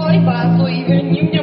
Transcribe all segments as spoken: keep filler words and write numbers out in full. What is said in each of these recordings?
Открой базу и верни мне.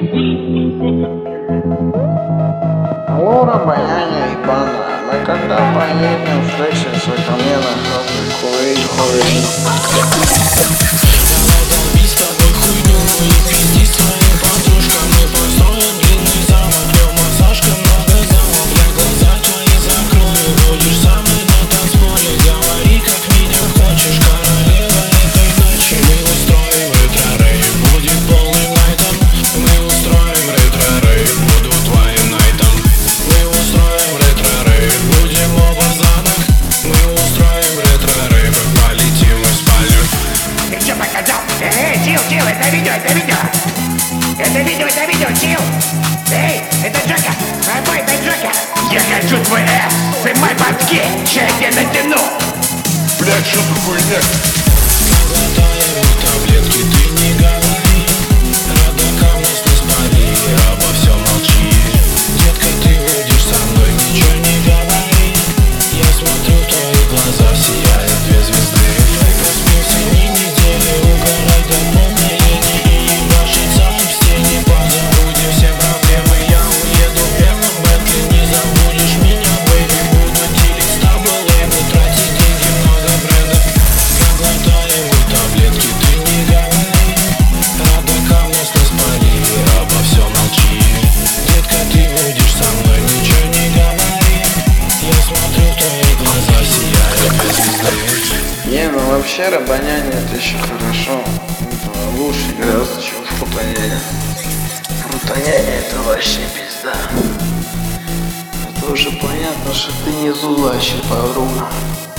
Алло, обаяние ебаное, мы когда поедем встретимся ко мне на хату курить, курить. Давай долби с тобой хуйню и пизди своим подружкам. Мы построим длинный замок, днем массажка, много замок. Я глаза твои закрою, будешь со мной на танцполе. Говори, как меня хочешь, королева этой ночи. Мы устроим ретро-рейв, будет полным найтом. Мы устроим ретро-рейв, буду твоим найтом. Мы устроим ретро-рейв, будем оба в занах. Мы устроим ретро-рейв, полетим в спальню. Ты чё показал? Эй, Чил, Чил, это видео, это видео! Это видео, это видео, Чил! Эй, это Джока! Обой, это Джока! Я хочу твой эс! Сымай бабки! Ща я тебе натяну! Блять, что за хуйня? Глотаем таблетки, ты не говори. Родакам нас не спали, обо всем молчи. Детка, ты будешь со мной, ничего не говори. Я смотрю в твои глаза, сияют две звезды. Я проснулся ни недели, угорай до полнолуния. И ебашиться в стене, позабудем все проблемы. Я уеду в белом Бентли, не забудешь меня, бэйби. Буду делить с тобой лейбл, тратить деньги, много брендов. Глотаем таблетки, ты не говори. Родакам нас не спали, обо всем молчи. Детка, ты будешь со мной, ничего не говори. Я смотрю в твои глаза, сияют две звезды. Не, ну вообще рабоняние это еще хорошо. Это лучше гораздо, чем фрутоняние. Фрутоняние это вообще пизда. Это уже понятно, что ты не зулащий, подруга.